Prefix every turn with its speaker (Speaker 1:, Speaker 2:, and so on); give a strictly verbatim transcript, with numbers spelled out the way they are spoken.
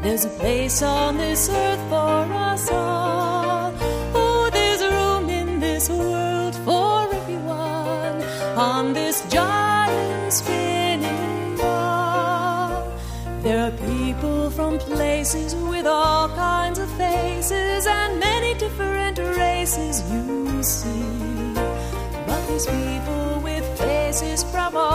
Speaker 1: There's a place on this earth for us all. Oh, there's room in this world for everyone on this giant spinning ball. There are people from places with all kinds of faces and many different races you see. But these people with faces from all